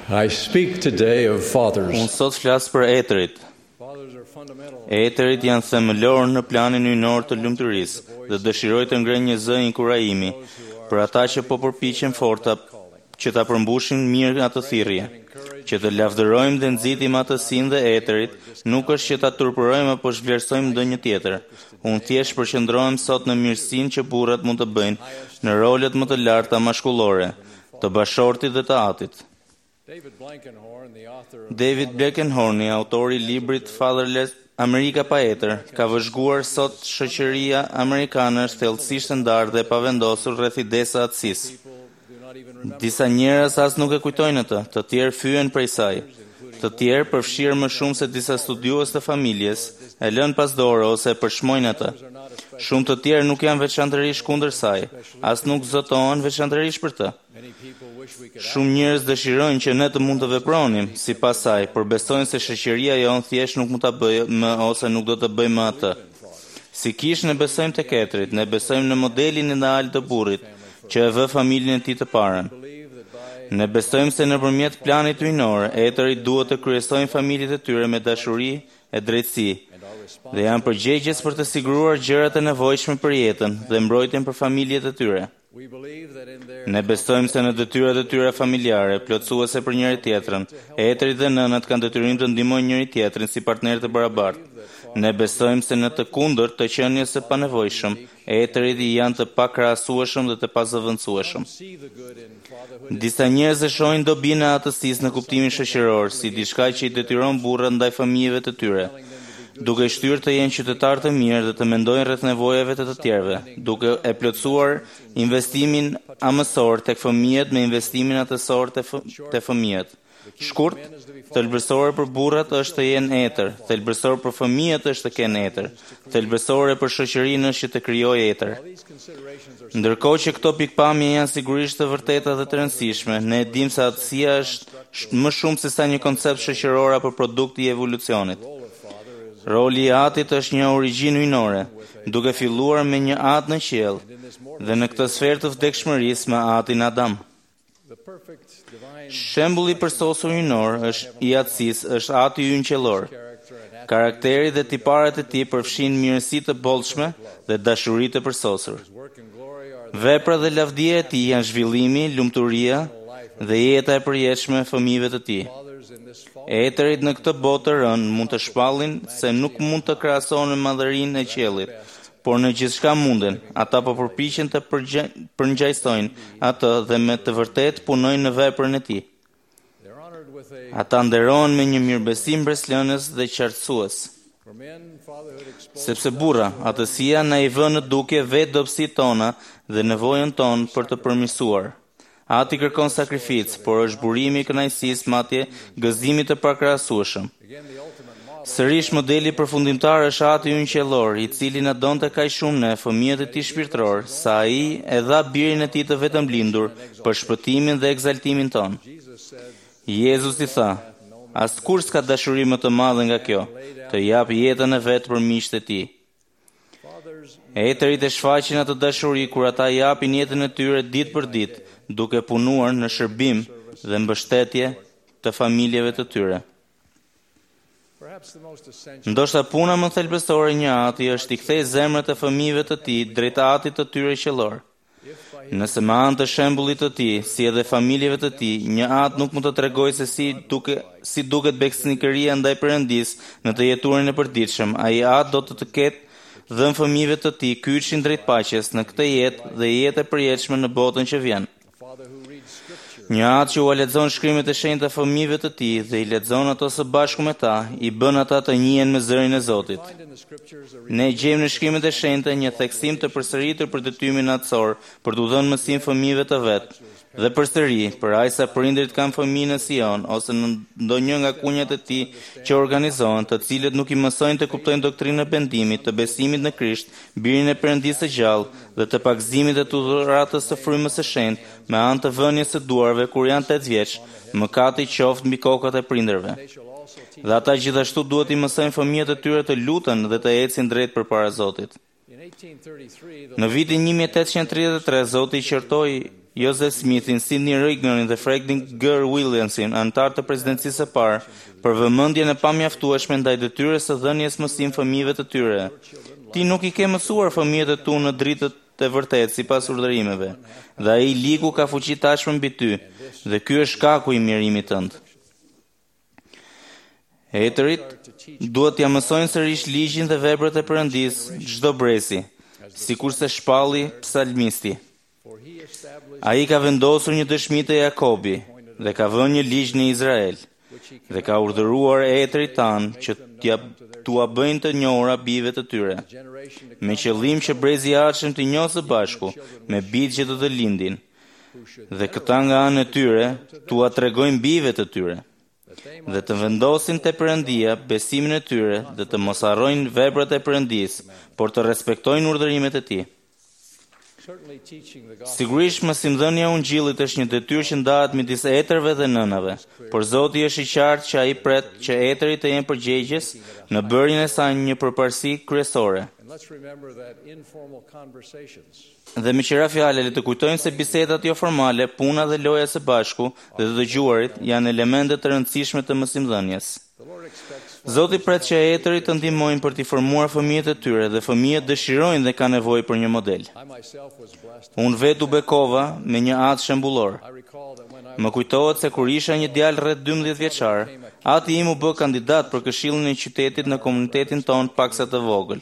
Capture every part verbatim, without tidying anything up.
I speak today of fathers. Unë sot flas për etërit. Fathers are fundamental. Etërit janë themelor në planin hyjnor të lumturisë dhe dëshiroj të ngrej një zë inkurajimi për ata që po përpiqen forta që ta përmbushin mirë atë thirrje, që të lavdërojmë dhe nxitim atësinë dhe etërit, nuk është që ta turpërojmë apo zhvlerësojmë ndonjë tjetër. Unë thjesht përqendrohem sot në mirësinë që burrat mund të bëjnë në rolet më të larta mashkullore, të bashortit dhe të atit. David Blankenhorn, the author of David Blankenhorn, autori i librit Fatherless, Amerika pa etër, ka vëzhguar sot shoqëria amerikane është thellësisht e ndarë dhe pavendosur rreth idesë atësisë. Disa njerëz as nuk e kujtojnë atë, të tjerë fyen prej saj. Të tjerë, përfshirë më shumë se disa studiues të familjes, e lënë pas dore ose e përshmojnë atë. Shumë të tjerë nuk janë veçantërisht kundër saj, as nuk zotohen veçantërisht për të. Shumë njerëz dëshirojnë që ne të mund të vepronim sipas saj, por besojnë se shoqëria jonë thjesht nuk mund ta bëjë më ose nuk do të bëjë më atë. Si kish ne besojmë tek etrit, ne besojmë në modelin ideal të burrit, që e vë familjen e tij të parën. Ne besojmë se nëpërmjet planit hyjnor, etërit duhet të kryesojnë familjet e tyre me dashuri e drejtësi, dhe janë përgjegjës për të siguruar gjërat e nevojshme për jetën dhe mbrojtjen për familjet e tyre. Ne besojmë se në detyrat e tyre familjare, plotësuese për njëri tjetrën, etrit dhe nënat kanë detyrim të ndihmojnë njëri tjetrin si partnerë të barabartë. Ne besojmë se në të kundërt të qenies së panevojshëm, etrit janë të pakrahasueshëm dhe të pazëvendësueshëm. Disa njerëz e shohin dobinë e atësisë në kuptimin shoqëror, si diçka që i detyron burrat ndaj fëmijëve të tyre, duke i shtyrë të jenë qytetarë të mirë dhe të mendojnë rreth nevojave të të tjerëve, duke e plotësuar investimin amësor tek fëmijët me investimin atësor te te fëmijët. Shkurt, thelbësore për burrat është të jenë etër, thelbësore për fëmijët është të kenë etër, thelbësore për shoqërinë është që të krijojë etër. Ndërkohë që këto pikpamje janë sigurisht të vërteta dhe të rëndësishme, ne e dimë se atësia është më shumë se sa një koncept shoqëror apo produkt i evolucionit. Roli i atit është një origjinë hyjnore, duke filluar me një at në qiell, dhe në këtë sferë të vdekshmërisë me atin Adam. Shembulli i përsosur hyjnor është i atësisë është ati ynë qiellor. Karakteri dhe tiparet e tij përfshin mirësi të bollshme dhe dashuri të përsosur. Veprat dhe lavdia e tij janë zhvillimi, lumturia dhe jeta e përjetshme e fëmijëve të tij. Etërit në këtë botë të rënë mund të shpallin se nuk mund të krahasohen me madhërinë e qiellit, por në gjithçka munden. Ata po përpiqen të përngjajsojnë atë dhe me të vërtetë punojnë në veprën e tij. Ata nderohen me një mirëbesim breslënës dhe qartësues. Sepse burra, atësia na i vën në dukje vetë dobësitë tona dhe nevojën tonë për të përmirësuar. Ati kërkon sakrificë, por është burimi i kënaqësisë, madje gëzimi të pakrahasueshëm. Sërish modeli përfundimtar është ati ynë qiellor, i cili na donte kaq shumë ne, fëmijët e tij shpirtëror, sa ai e dha birin e tij të vetëm lindur për shpëtimin dhe egzaltimin ton. Jezus i tha: "Askush s'ka dashuri më të madhe nga kjo, të jap jetën e vet për miqtë e tij." Etërit e shfaqin atë dashuri kur ata japin jetën e tyre ditë për ditë, duke punuar në shërbim dhe mbështetje të familjeve të tyre. Ndoshta puna më thelbësore e një ati është i kthejë zemrat e fëmijëve të tij drejt atit të tyre qiellor. Nëse me anë të shembullit të tij, si edhe familjeve të tij, një at nuk mund të tregojë se si duke si duket besnikëria ndaj Perëndis në të jetuarin e përditshëm, ai at do të të ketë dhënë fëmijëve të tij kyçin drejt paqes në këtë jetë dhe jetë e përjetshme në botën që vjen. Një atë që u lexon shkrimet e shenjta fëmijëve të tij dhe i lexon ato së bashku me ta, i bën ata të njihen me zërin e Zotit. Ne gjejmë në shkrimet e shenjta një theksim të përsëritur për detyrimin atësor për t'u dhënë mësim fëmijëve të vet. Dhe përsëri, për aq sa prindërit kanë fëmijë në Sion ose në ndonjë nga kunjat e tij që organizohen, të cilët nuk i mësojnë të kuptojnë doktrinën e pendimit, të besimit në Krisht, birin e Perëndisë së gjallë dhe të pagëzimit dhe të dhuratës së frymës së shenjtë, me anë të vënies së duarve kur janë tetë vjeç, mëkati qoftë mbi kokat e prindërve. Dhe ata gjithashtu duhet i mësojnë fëmijët e tyre të luten dhe të ecin drejt përpara Zotit. Në vitin një mijë e tetëqind e tridhjetë e tre, Zoti i qortoi Joseph Smithin, Sidney Rigdon dhe Franklin G. Williamsin, antar të presidencisë së parë, për vëmendjen e pamjaftueshme ndaj detyrës së dhënies mësim fëmijëve të tyre. Ti nuk i ke mësuar fëmijët e tu në dritët e vërtetë sipas urdhërimeve, dhe ai liku ka fuqi tashmë mbi ty, dhe ky është shkaku i mirimit tënd. Hetërit duhet t'ia mësojnë sërish ligjin dhe veprat e Perëndisë çdo brezi, sikurse shpalli psalmisti. Ai ka vendosur një dëshmi te Jakobi dhe ka vënë një ligj në Izrael dhe ka urdhëruar etrit tan që t'ia t'ua bëjnë të njohura bijve të tyre, me qëllim që brezi i ardhshëm të njohë së bashku me bijtë që do të lindin, dhe këta nga anë e tyre t'ua tregojnë bijve të tyre, dhe të vendosin te Perëndia besimin e tyre dhe të mos harrojnë veprat e Perëndisë, por të respektojnë urdhërimet e tij. Sigurisht mësimdhënia e Ungjillit është një detyrë që ndahet midis etërve dhe nënave, por Zoti është i qartë që ai pret që etërit të jenë përgjegjës në bërjen e saj një përparësi kryesore. Dhe me qira fjale le të kujtojmë se bisedat jo formale, puna dhe loja së bashku dhe të dëgjuarit janë elemente të rëndësishme të mësimdhënies. Zoti pret që etërit të ndihmojnë për t'i formuar fëmijët e tyre dhe fëmijët dëshirojnë dhe kanë nevojë për një model. Unë vetë u bekova me një atë shembullor. Më kujtohet se kur isha një djalë rreth dymbëdhjetë vjeçar, ati im u bë kandidat për këshillin e qytetit në komunitetin ton paksa të vogël.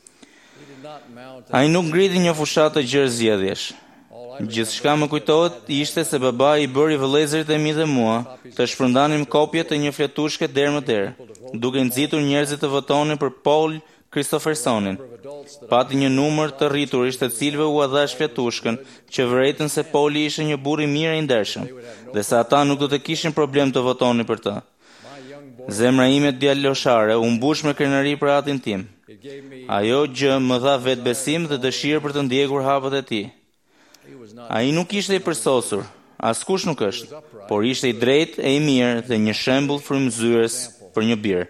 Ai nuk ngriti një fushat të gjerë zgjedhjesh. Gjithçka më kujtohet ishte se babai i bëri vëllezërit e mi dhe mua të shpërndanim kopje të një fletushke derë më derë, duke nxitur njerëzit të votonin për Paul Kristoffersonin. Pati një numër të rriturish të cilëve u dhash fletushkën, që vërejtën se Pauli ishte një burr i mirë e i ndershëm, dhe se ata nuk do të kishin problem të votonin për të. Zemra ime djaloshare u mbush me krenari për atin tim. Ajo gjë më dha vetbesim dhe dëshirë për të ndjekur hapët e tij. Ai nuk ishte i përsosur, askush nuk është, por ishte i drejtë e i mirë dhe një shembull frymëzyes për një bir.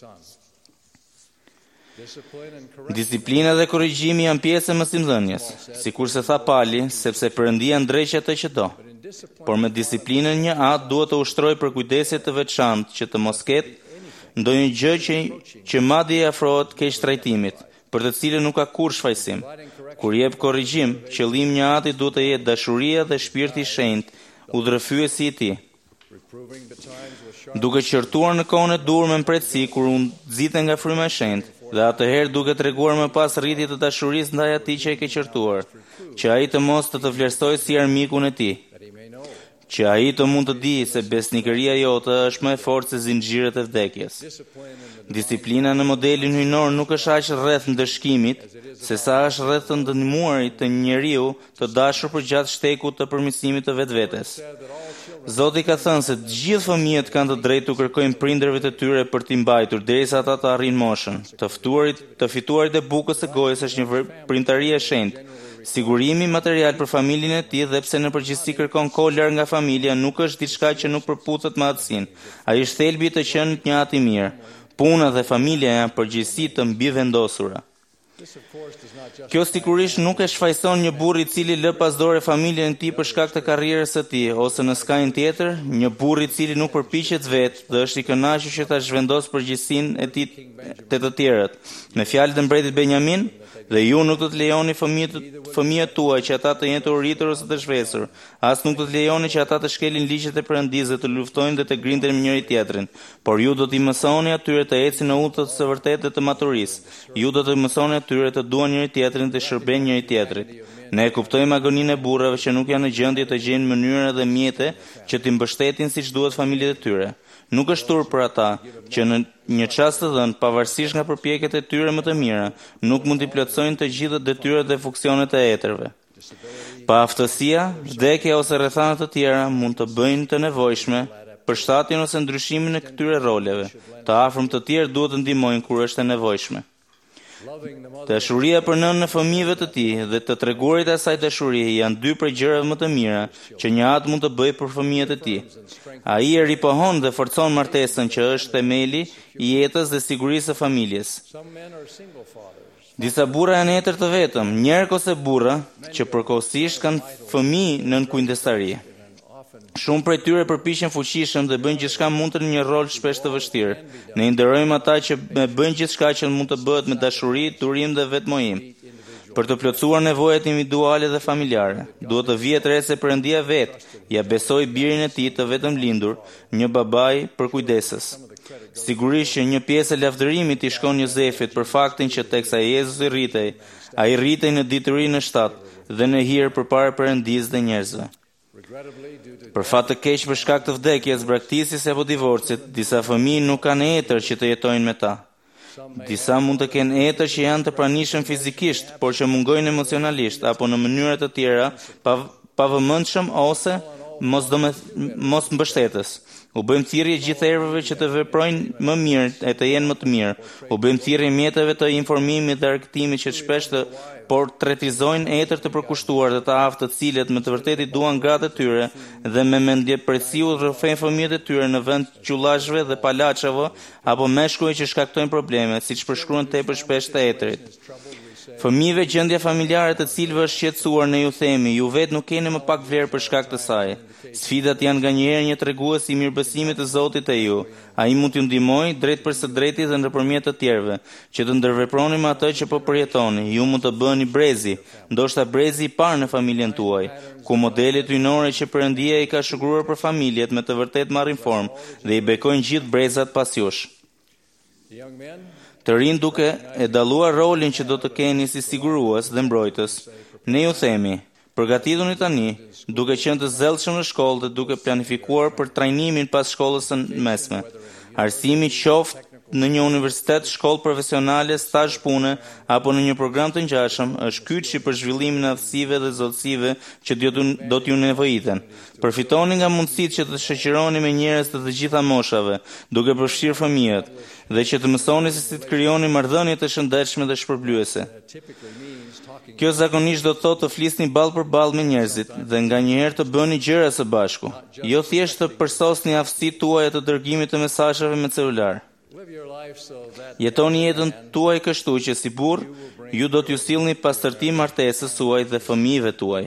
Disiplina dhe korrigjimi janë pjesë e mësimdhënies, sikurse tha Pali, sepse Perëndia ndreq atë që do. Por me disiplinën një atë duhet të ushtrojë për kujdesje të veçantë që të mos ketë ndonjë gjë që që madje i afrohet keq trajtimit, për të cilën nuk ka kurrë shfaqsim. Kur jep korrigjim, qëllimi një ati duhet të jetë dashuria dhe shpirti i shenjtë, udhërfyesi i tij. Duke qortuar në kohën e dur me mpretësi kur u nxite nga fryma e shenjtë, dhe atëherë duke treguar më pas rritje të dashurisë ndaj atij që e ke qortuar, që ai të mos të të vlerësojë si armikun e tij, që ai të mund të di se besnikëria jote është më e fortë se zinxhirët e vdekjes. Disiplina në modelin hyjnor nuk është aq rreth ndëshkimit, se sa është rreth të ndihmuarit të njeriu të dashur përgjatë shtekut të përmirësimit të vetvetes. Zoti ka thënë se të gjithë fëmijët kanë të drejtë të kërkojnë prindërve të tyre për t'i mbajtur derisa ata të arrijnë moshën. Të ftuarit, të fituarit e bukës së gojës është një prindëri e shenjtë. Sigurimi material për familjen e tij dhe pse në përgjithësi kërkon kohë larg nga familja nuk është diçka që nuk përputhet me atësinë. Ai është thelbi të qenë një ati mirë. Puna dhe familja janë përgjegjësi të mbivendosura. Kjo sigurisht nuk e shfaqson një burr i cili lë pasdore familjen e tij për shkak të karrierës së tij, ose në skajin tjetër, një burr i cili nuk përpiqet vetë dhe është i kënaqur që ta zhvendosë përgjegjësinë e tij te të tjerët. Me fjalët e mbretit Benjamin, dhe ju nuk do të lejoni fëmijët fëmijët tuaj që ata të jenë të uritur ose të zhvesur, as nuk do të lejoni që ata të shkelin ligjet e Perëndisë dhe të luftojnë dhe të grinden me njëri tjetrin, por ju do t'i mësoni atyre të ecin në udhët së vërtetë të maturisë. Ju do të mësoni atyre të duan njëri tjetrin dhe të shërbejnë njëri tjetrit. Ne kuptojmë agoninë e burrave që nuk janë në gjendje të gjejnë mënyra dhe mjete që t'i mbështetin siç duhet familjet e tyre. Nuk është turp për ata që në një çast të dhënë, pavarësisht nga përpjekjet e tyre më të mira, nuk mund t'i plotësojnë të gjitha detyrat dhe funksionet e etërve. Pa aftësia, vdekja ose rrethanat të tjera mund të bëjnë të nevojshme përshtatjen ose ndryshimin e këtyre roleve. Të afërm të tjerë duhet të ndihmojnë kur është e nevojshme. Dashuria për nënën e fëmijëve të tij dhe të treguarit e asaj dashurie janë dy prej gjërave më të mira që një atë mund të bëjë për fëmijët e tij. Ai e ripohon dhe forcon martesën që është themeli i jetës dhe sigurisë së familjes. Disa burra janë etër të vetëm, njerëk ose burra, që përkohësisht kanë fëmijë nën kujdestari. Shumë prej tyre përpiqen fuqishëm dhe bëjnë gjithçka mund të në një rol shpesh të vështirë. Ne i nderojmë ata që bëjnë gjithçka që mund të bëhet me dashuri, durim dhe vetmojim. Për të plotësuar nevojat individuale dhe familjare, duhet të vihet re se Perëndia vetë ja besoi birin e tij të vetëm lindur, një babai për kujdesës. Sigurisht që një pjesë e lavdërimit i shkon Jozefit për faktin që teksa Jezusi i rritej, ai rritej në diturinë në shtat dhe në hir përpara Perëndisë dhe njerëzve. Për fat të keq për shkak të vdekjes, braktisjes apo divorcit, disa fëmijë nuk kanë etër që të jetojnë me ta. Disa mund të kenë etër që janë të pranishëm fizikisht, por që mungojnë emocionalisht apo në mënyra të tjera pa pavëmendshëm ose mos do mos mbështetës. U bëjmë thirrje gjithë erëve që të veprojnë më mirë e të jenë më të mirë. U bëjmë thirrje mjeteve të informimit dhe argëtimit që shpesh të portretizojnë etër të përkushtuar dhe të aftë, të cilët me të vërtetë duan gratë e tyre dhe me mendjepresiu rrëfejnë fëmijët e tyre në vend qullashëve dhe palaçave apo meshkujve që shkaktojnë probleme, siç përshkruan tepër shpesh të etërit. Fëmijëve gjendja familjare të cilëve është shqetësuar ne ju themi, ju vetë nuk keni më pak vlerë për shkak të saj. Sfidat janë nganjëherë një tregues i mirëbesimit të Zotit te ju. Ai mund t'ju ndihmojë drejt për së drejti dhe ndërmjet të tjerëve, që të ndërveproni me atë që po përjetoni. Ju mund të bëheni brezi, ndoshta brezi i parë në familjen tuaj, ku modelet hyjnore që Perëndia i ka shkruar për familjet me të vërtet marrin formë dhe i bekojnë gjithë brezat pas jush. Të rinë duke e dalluar rolin që do të keni si sigurues dhe mbrojtës, ne ju themi, përgatituni tani, duke qenë të zellshëm në shkollë dhe duke planifikuar për trajnimin pas shkollës së mesme. Arsimi qoftë në një universitet, shkollë profesionale, stazh pune apo në një program të ngjashëm është kyçi për zhvillimin e aftësive dhe zotësive që do t'ju nevojiten. Përfitoni nga mundësitë që të shoqëroni me njerëz të të gjitha moshave, duke përfshirë fëmijët, dhe që të mësoni se si të krijoni marrëdhënie të shëndetshme dhe shpërblyese. Kjo zakonisht do të thotë të flisni ballë për ballë me njerëzit dhe nganjëherë të bëni gjëra së bashku, jo thjesht të përsosni aftësitë tuaja të dërgimit të mesazheve me celular. Jetoni jetën tuaj kështu që si burr, ju do t'ju sillni pastërti martesës suaj dhe fëmijëve tuaj.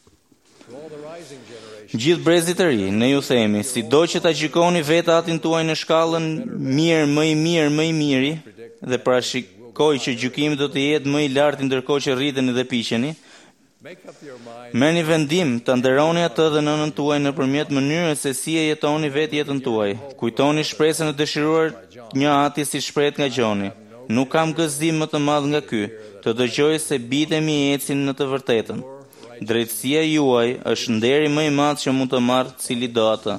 Gjithë brezit të ri, ne ju themi, si do që ta gjykoni vetë atin tuaj në shkallën mirë, më i mirë, më i miri, dhe parashikoj që gjykimi do të jetë më i lartë ndërkohë që rriteni dhe piqeni, merrni vendim të nderoni atë dhe nënën tuaj nëpërmjet mënyrës se si e jetoni vetë jetën tuaj. Kujtoni shpresën e dëshiruar një ati si shprehet nga Gjoni. Nuk kam gëzim më të madh nga ky, të dëgjoj se bitemi ecin në të vërtetën. Drejtësia juaj është nderi më i madh që mund të marrë cili do atë.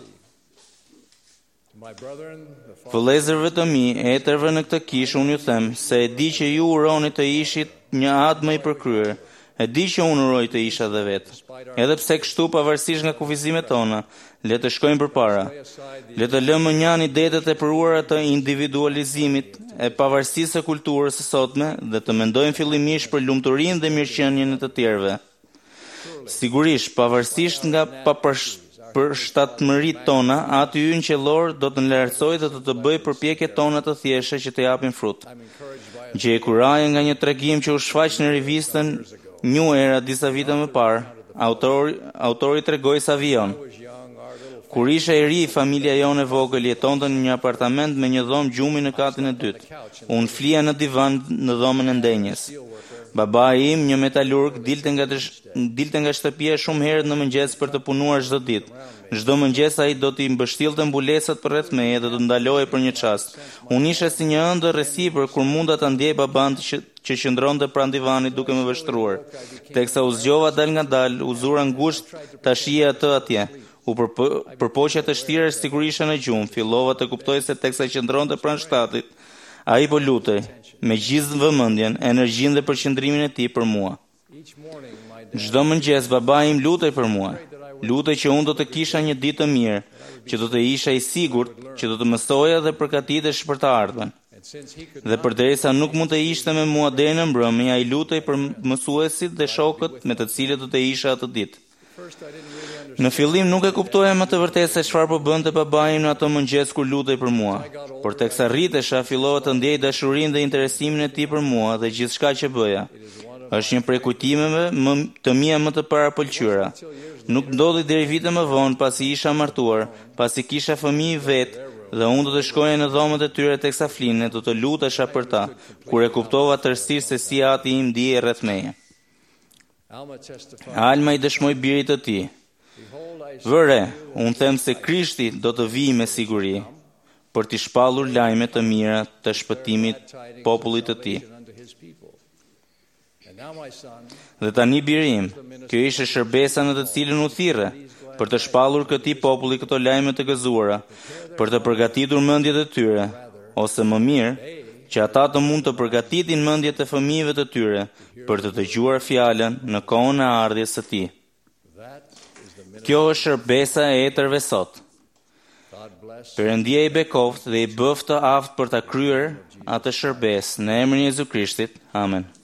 Vëllezërve të mi, etërve në këtë kishë, unë ju them se e di që ju uroni të ishit një atë më i përkryer. E di që unë uroj të isha dhe vetë. Edhe pse kështu pavarësisht nga kufizimet tona, le të shkojmë përpara. Le të lëmë njani detet e përuara të individualizimit e pavarësisë së kulturës së sotme dhe të mendojmë fillimisht për lumturinë dhe mirëqenien e të tjerëve. Sigurisht, pavarësisht nga papërshtatshmëritë tona, aty ynë qellor do të lartësojë dhe do të bëjë përpjekjet tona të thjeshta që të japin frut. Gjej kuraje nga një tregim që u shfaq në rivistën New Era disa vite më parë. Autori, autori tregoi sa vijon. Kur isha i ri, familja jonë e vogël jetonte në një apartament me një dhomë gjumi në katin e dytë. Unë flija në divan në dhomën e ndenjes. Babai im, një metalurg, dilte nga të, dilte nga shtëpia shumë herët në mëngjes për të punuar çdo ditë. Çdo mëngjes ai do t'i mbështillte mbulesat përreth meje dhe do të ndalohej për një çast. Unë isha si një ëndër resipër kur munda ta ndjej baban që, që qëndronte pranë divanit duke më vështruar. Teksa u zgjova dal nga dal, u zura ngushtë ta shija atë atje. U përpoqja të shtirë sigurisht në gjumë, fillova të kuptoj se teksa qëndronte pranë shtatit, ai po lutej me gjithë vëmendjen, energjinë dhe përqendrimin e tij për mua. Çdo mëngjes babai im lutej për mua. Lutej që unë do të kisha një ditë të mirë, që do të isha i sigurt, që do të mësoja dhe përgatitesh për të ardhmen. Dhe përderisa nuk mund të ishte me mua deri në mbrëmje, ai lutej për mësuesit dhe shokët me të cilët do të isha atë ditë. Në fillim nuk e kuptoja më të vërtetë se çfarë po bënte babai në ato mëngjes kur lutej për mua, por teksa rritesha fillova të ndjej dashurinë dhe interesimin e tij për mua dhe gjithçka që bëja. Është një prej kujtimeve më të mia më të parapëlqyera. Nuk ndodhi deri vite më vonë pasi isha martuar, pasi kisha fëmijë vet dhe unë do të shkoja në dhomët e tyre teksa flinin, do të lutesha për ta, kur e kuptova tërësisht se si ati im ndihej rreth meje. Alma i dëshmoi birit të tij. Vëre, unë them se Krishti do të vijë me siguri për t'i shpallur lajme të mira të shpëtimit popullit të tij. Dhe tani biri im, kjo ishte shërbesa në të cilën u thirrë, për të shpallur këtij populli këto lajme të gëzuara, për të përgatitur mendjet e tyre, ose më mirë, që ata të mund të përgatitin mendjet e fëmijëve të tyre për të dëgjuar fjalën në kohën e ardhjes së tij. Kjo është shërbesa e etërve sot. Perëndia i bekoft dhe i bëft të aftë për ta kryer atë shërbesë në emrin e Jezu Krishtit. Amen.